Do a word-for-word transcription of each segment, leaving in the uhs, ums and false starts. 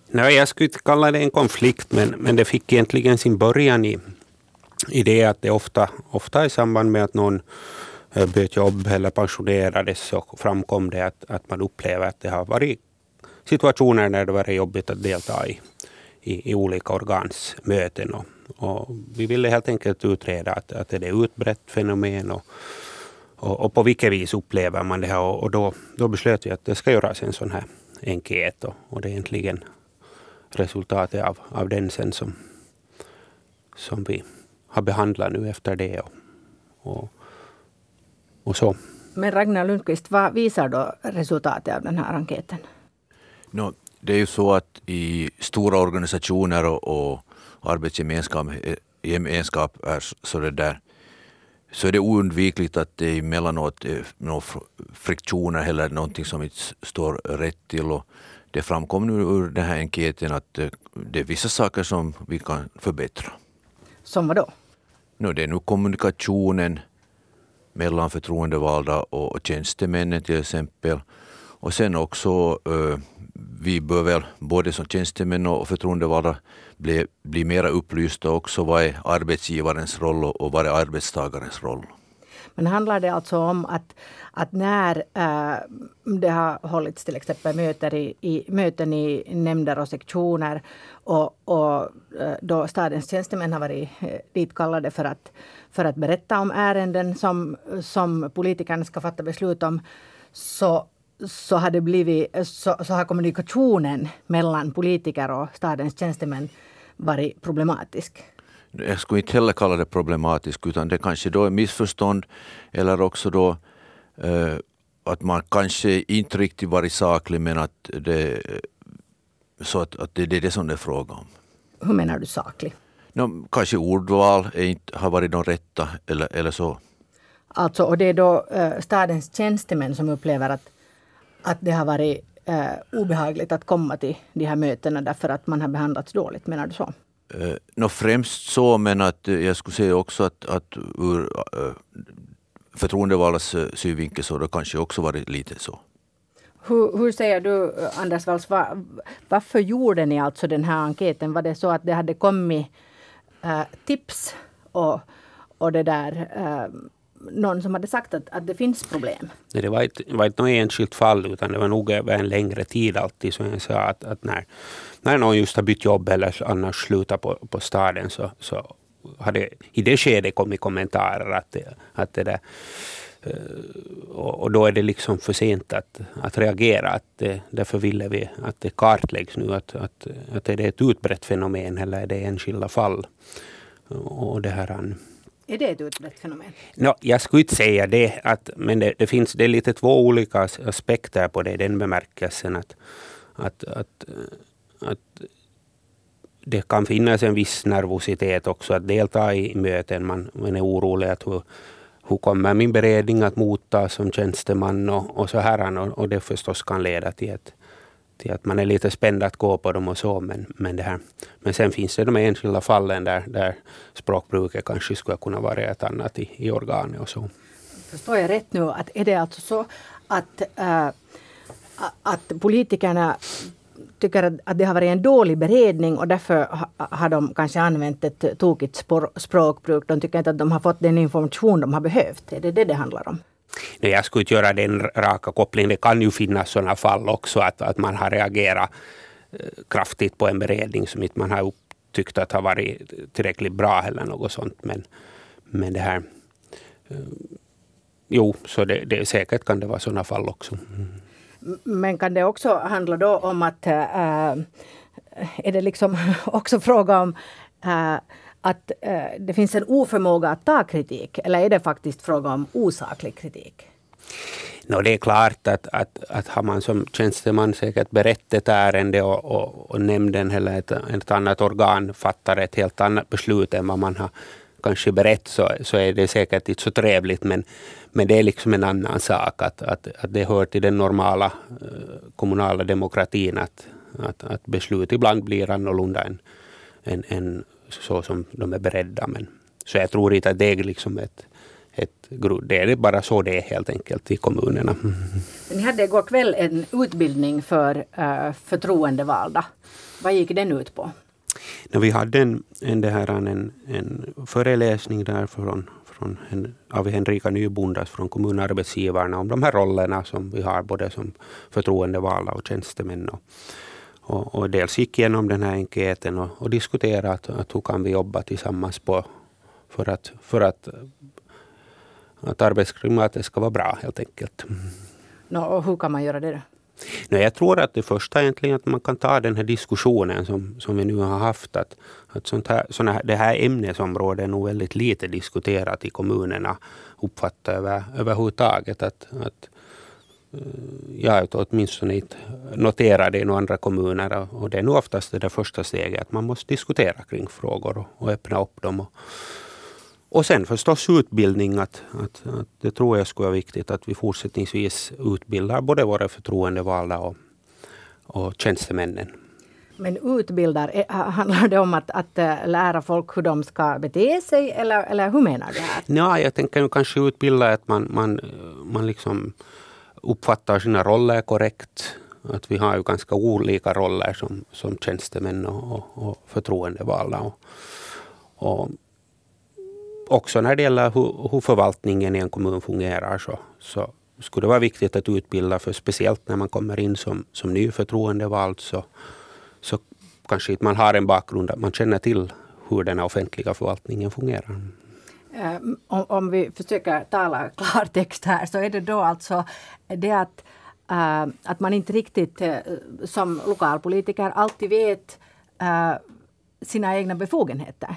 Nej, jag skulle inte kalla det en konflikt, men, men det fick egentligen sin början i, i det att det ofta, ofta i samband med att någon bytte jobb eller pensionerades så framkom det att, att man upplever att det har varit situationer när det var jobbigt att delta i, i, i olika organs möten. Och, och vi ville helt enkelt utreda att, att det är ett utbrett fenomen och, och, och på vilket vis upplever man det här. Och, och då, då beslöt vi att det ska göras en sån här enkät och, och det är egentligen resultatet av, av den sen som, som vi har behandlat nu efter det och, och, och så. Men Ragnar Lundqvist, vad visar då resultatet av den här enkäten? No, det är ju så att i stora organisationer och, och arbetsgemenskap gemenskap är så det där så är det oundvikligt att det emellanåt är några friktioner eller någonting som inte står rätt till, och det framkom nu ur den här enkäten att det är vissa saker som vi kan förbättra. Som vad då? No, det är nu kommunikationen mellan förtroendevalda och tjänstemännen till exempel. Och sen också uh, vi bör väl både som tjänstemän och förtroendevalda bli, bli mera upplysta också vad är arbetsgivarens roll och vad är arbetstagarens roll. Men handlar det alltså om att, att när äh, det har hållits till exempel möten i, i, möten i nämnder och sektioner och, och äh, då stadens tjänstemän har varit äh, ditkallade för att, för att berätta om ärenden som, som politikerna ska fatta beslut om, så så har det blivit så, så har kommunikationen mellan politiker och stadens tjänstemän varit problematisk. Jag skulle inte heller kalla det problematiskt, utan det kanske då är missförstånd eller också då eh, att man kanske inte riktigt varit saklig, men att det så att, att det, det är det som det är fråga om. Hur menar du saklig? No, kanske ordval är inte, har varit de rätta eller, eller så. Alltså, och det är då eh, stadens tjänstemän som upplever att att det har varit eh, obehagligt att komma till de här mötena därför att man har behandlats dåligt, menar du så? Uh, no, främst så, men att uh, jag skulle säga också att, att ur uh, förtroendevaldas uh, synvinkel så det kanske också varit lite så. Hur, hur säger du, Anders Walls, var, varför gjorde ni alltså den här enkäten? Var det så att det hade kommit uh, tips och, och det där... Uh, någon som hade sagt att, att det finns problem? Nej, det var inte, var inte något enskilt fall, utan det var nog över en längre tid alltid, som jag sa, att, att när, när någon just har bytt jobb eller annars slutar på, på staden så, så hade i det skedet kommit kommentarer att det, att det där, och, och då är det liksom för sent att, att reagera, att det, därför ville vi att det kartläggs nu att, att, att är det ett utbrett fenomen eller är det enskilda fall, och det här han Är det ett utbrett fenomen? No, jag skulle inte säga det, att, men det, det finns det är lite två olika aspekter på det, den bemärkelsen att, att, att, att det kan finnas en viss nervositet också att delta i möten. Man, man är orolig att hur, hur kommer min beredning att motta som tjänsteman och, och så här, och, och det förstås kan leda till att till att man är lite spänd att gå på dem och så, men, men, det här. Men sen finns det de enskilda fallen där, där språkbruket kanske skulle kunna vara ett annat i, i organet och så. Förstår jag rätt nu att är det alltså så att, äh, att politikerna tycker att, att det har varit en dålig beredning och därför ha, har de kanske använt ett tokigt spår, språkbruk. De tycker inte att de har fått den information de har behövt. Är det det det handlar om? Nej, jag skulle inte göra den raka kopplingen. Det kan ju finnas sådana fall också att, att man har reagerat eh, kraftigt på en beredning som inte man har tyckt att har varit tillräckligt bra eller något sånt. Men, men det här... Eh, jo, så det, det, säkert kan det vara sådana fall också. Mm. Men kan det också handla då om att... Äh, är det liksom också fråga om... Äh, att äh, det finns en oförmåga att ta kritik, eller är det faktiskt fråga om osaklig kritik? No, det är klart att, att, att har man som tjänsteman säkert berättat ett ärende och, och, och nämnden eller ett, ett annat organ fattar ett helt annat beslut än vad man har kanske berättat, så, så är det säkert inte så trevligt, men, men det är liksom en annan sak att, att, att det hör till den normala uh, kommunala demokratin att, att, att beslut ibland blir annorlunda än, än, än så som de är beredda. Men, så jag tror inte att det är liksom ett, ett, det är bara så det är helt enkelt i kommunerna. Ni hade igår kväll en utbildning för uh, förtroendevalda. Vad gick den ut på? När vi hade en, en, det här, en, en föreläsning där från, från en, av Henrika Nybondas från kommunarbetsgivarna om de här rollerna som vi har både som förtroendevalda och tjänstemän. Och, och, och dels gick igenom den här enkäten och, och diskuterade att, att hur kan vi jobba tillsammans på för att, för att, att arbetsklimatet ska vara bra helt enkelt. No, och hur kan man göra det då? Nej, jag tror att det första egentligen att man kan ta den här diskussionen som, som vi nu har haft. Att, att sånt här, såna här, det här ämnesområdet är nog väldigt lite diskuterat i kommunerna. Uppfattar över, överhuvudtaget. Att, att, jag åtminstone inte noterar det i några andra kommuner. Och det är nog oftast det där första steget. Att man måste diskutera kring frågor och, och öppna upp dem. Och, Och sen förstås utbildning, att, att, att det tror jag skulle vara viktigt att vi fortsättningsvis utbildar både våra förtroendevalda och, och tjänstemännen. Men utbildar, handlar det om att, att lära folk hur de ska bete sig eller, eller hur menar du här? Ja, jag tänker nu kanske utbilda att man, man, man liksom uppfattar sina roller korrekt. Att vi har ju ganska olika roller som, som tjänstemän och, och, och förtroendevalda. Och, och också när det gäller hur, hur förvaltningen i en kommun fungerar så, så skulle det vara viktigt att utbilda, för speciellt när man kommer in som, som ny förtroendevald så, så kanske inte man har en bakgrund att man känner till hur den offentliga förvaltningen fungerar. Um, om, om vi försöker tala klartext här så är det då alltså det att, uh, att man inte riktigt uh, som lokalpolitiker alltid vet uh, sina egna befogenheter.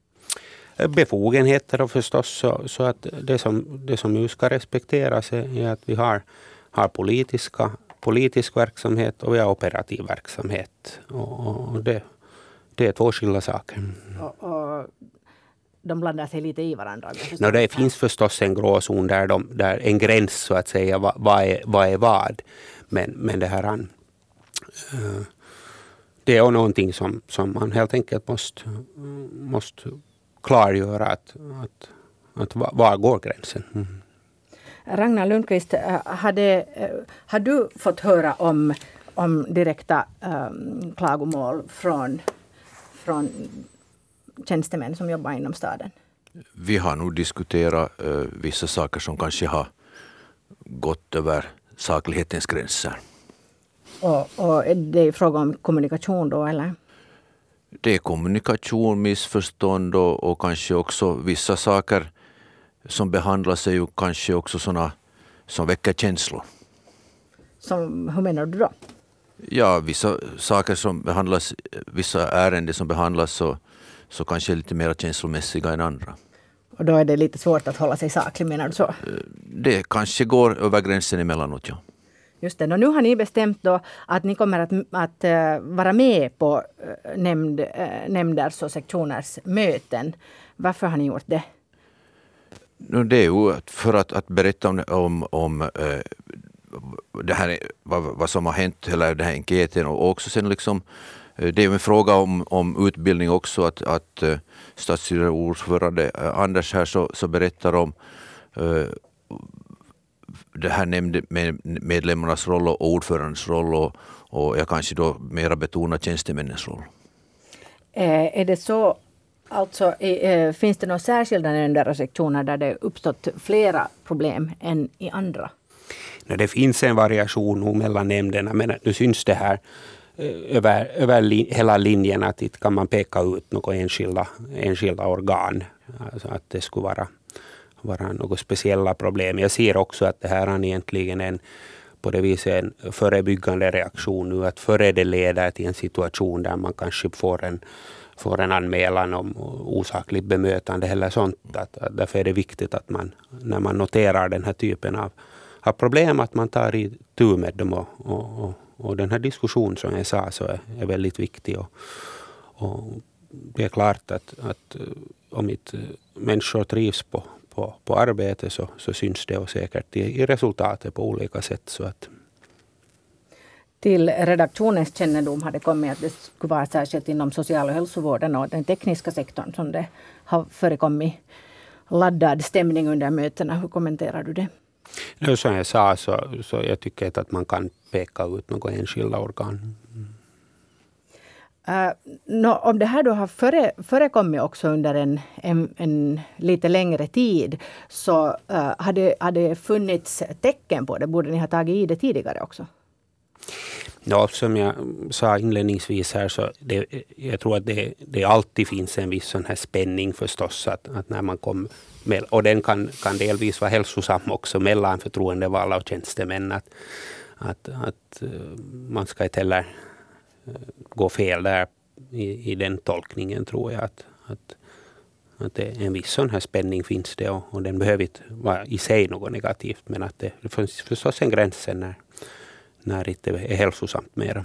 Befogenheter och förstås så, så att det som, det som ju ska respekteras är att vi har, har politiska, politisk verksamhet och vi har operativ verksamhet. Och, och det, det är två skilda saker. Och, och de blandar sig lite i varandra. No, det finns förstås en gråzon där, de, där en gräns så att säga, vad, vad, är, vad är vad. Men, men det här han, uh, det är någonting som, som man helt enkelt måste, måste klargöra att, att, att var går gränsen. Mm. Ragnar Lundqvist, hade, har du fått höra om, om direkta um, klagomål från, från tjänstemän som jobbar inom staden? Vi har nog diskuterat uh, vissa saker som kanske har gått över saklighetens gränser. Och, och det är fråga om kommunikation då, eller? Det är kommunikation, missförstånd och, och kanske också vissa saker som behandlas är ju kanske också sådana som väcker känslor. Som, hur menar du då? Ja, vissa saker som behandlas, vissa ärenden som behandlas så, så kanske är lite mer känslomässiga än andra. Och då är det lite svårt att hålla sig saklig, menar du så? Det kanske går över gränsen emellanåt, ja. Just det, och nu har ni bestämt då att ni kommer att, att uh, vara med på uh, nämnd, uh, nämnders och sektioners möten. Varför har ni gjort det? No, det är ju för att, att berätta om, om, om uh, det här, vad, vad som har hänt, eller den här enkäten, och också sen liksom, uh, det är en fråga om, om utbildning också, att, att uh, stadsstyrelseordförande uh, Anders här så, så berättar om uh, det här nämnde med medlemmarnas roll och ordförandens roll, och, och jag kanske då mera betonar tjänstemännens roll. Eh, är det så, alltså eh, finns det några särskilda nämnder och sektioner där det uppstått flera problem än i andra? Nej, det finns en variation mellan nämnderna, men nu syns det här över, över li, hela linjen att inte kan man peka ut några enskilda, enskilda organ, alltså att det skulle vara vara något speciella problem. Jag ser också att det här är egentligen en, på det viset en förebyggande reaktion nu, att före det leder till en situation där man kanske får en, får en anmälan om osakligt bemötande eller sånt. Att, att därför är det viktigt att man, när man noterar den här typen av, av problem, att man tar i tur med dem, och, och, och, och den här diskussionen som jag sa så är, är väldigt viktig, och, och det är klart att, att om inte människor trivs på På, på arbete så, så syns det och säkert i, i resultatet på olika sätt. Så att. Till redaktionens kännedom har det kommit att det skulle vara särskilt inom social- och hälsovården och den tekniska sektorn som det har förekommit laddad stämning under mötena. Hur kommenterar du det? Nu, som jag sa så, så jag tycker inte att man kan peka ut några enskilda organ. Mm. Uh, no, om det här då har före, förekommit också under en, en, en lite längre tid, så uh, har, det, har det funnits tecken på det? Borde ni ha tagit i det tidigare också? Ja, som jag sa inledningsvis här, så det, jag tror att det, det alltid finns en viss sån här spänning förstås, att, att när man kommer med, och den kan, kan delvis vara hälsosam också mellan förtroendevalda och tjänstemän, att, att, att man ska inte heller gå fel där i, i den tolkningen, tror jag, att, att, att det, en viss sån här spänning finns det, och, och den behöver inte vara i sig något negativt, men att det, det finns förstås en gräns när när det inte är hälsosamt mer.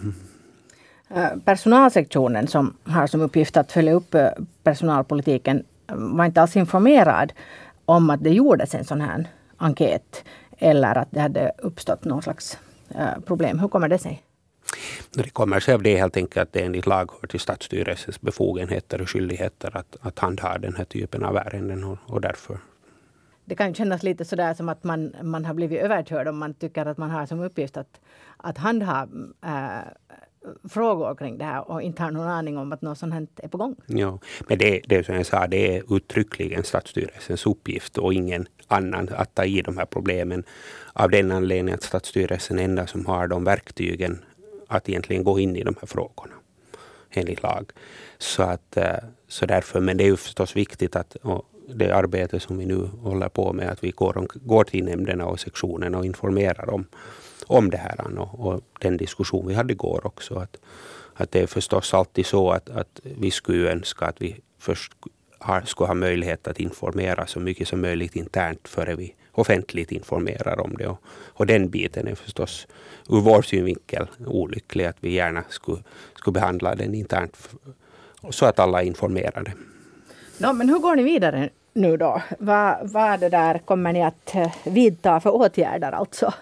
Personalsektionen, som har som uppgift att följa upp personalpolitiken, var inte alls informerad om att det gjordes en sån här enkät eller att det hade uppstått någon slags problem. Hur kommer det sig? Det kommer sig av det helt enkelt att det enligt lag hör till statsstyrelsens befogenheter och skyldigheter att, att handha den här typen av ärenden, och, och därför. Det kan kännas lite sådär som att man, man har blivit överkörd om man tycker att man har som uppgift att, att handha äh, frågor kring det här och inte har någon aning om att något sånt här är på gång. Ja, men det, det som jag sa, det är uttryckligen statsstyrelsens uppgift och ingen annan att ta i de här problemen, av den anledningen att statsstyrelsen är enda som har de verktygen att egentligen gå in i de här frågorna enligt lag. Så, att, så därför, men det är ju förstås viktigt att det arbete som vi nu håller på med, att vi går, går till nämnderna och sektionerna och informerar om, om det här, och, och den diskussion vi hade igår också, att, att det är förstås alltid så att, att vi skulle önska att vi först har, skulle ha möjlighet att informera så mycket som möjligt internt före vi offentligt informerar om det, och, och den biten är förstås ur vår synvinkel olycklig, att vi gärna skulle, skulle behandla den internt så att alla är informerade. Ja, men hur går ni vidare nu då? Vad, vad det där kommer ni att vidta för åtgärder alltså?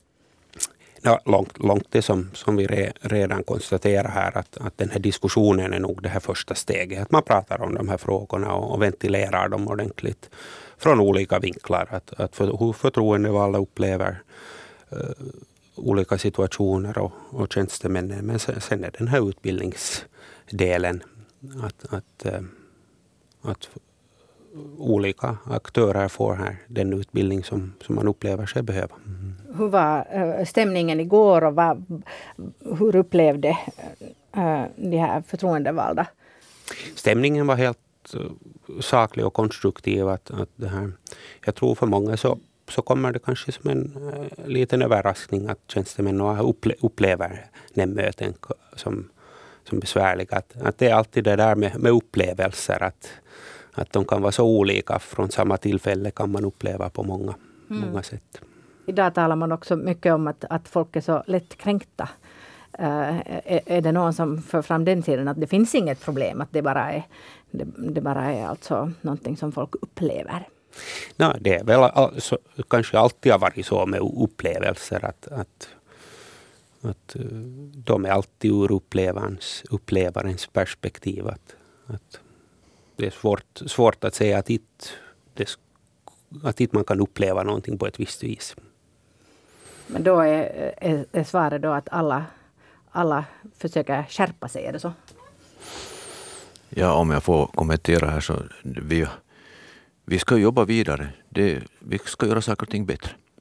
Ja, långt, långt det som, som vi re, redan konstaterar här, att, att den här diskussionen är nog det här första steget. Att man pratar om de här frågorna och, och ventilerar dem ordentligt från olika vinklar. Att, att för, hur förtroendevalda upplever uh, olika situationer och, och tjänstemännen. Men sen, sen är den här utbildningsdelen att, att, uh, att olika aktörer får här den utbildning som, som man upplever sig behöva. Mm. Hur var uh, stämningen igår och vad, hur upplevde uh, de här förtroendevalda? Stämningen var helt uh, saklig och konstruktiv. Att, att det här, jag tror för många så, så kommer det kanske som en uh, liten överraskning att tjänstemän upple, upplever nämnmöten som, som besvärliga. Att, att det är alltid det där med, med upplevelser, att Att de kan vara så olika från samma tillfälle, kan man uppleva på många, mm. många sätt. Idag talar man också mycket om att, att folk är så lätt kränkta. Uh, är, är det någon som för fram den sidan att det finns inget problem, att det bara är, det, det bara är alltså någonting som folk upplever? No, det är väl alltså, kanske alltid har varit så med upplevelser att, att, att de är alltid ur upplevarens, upplevarens perspektiv. Att, att det är svårt, svårt att säga att inte, det, att inte man kan uppleva någonting på ett visst vis. Men då är, är, är svaret då att alla, alla försöker skärpa sig, är det så? Ja, om jag får kommentera här så vi, vi ska jobba vidare. Det, vi ska göra saker och ting bättre.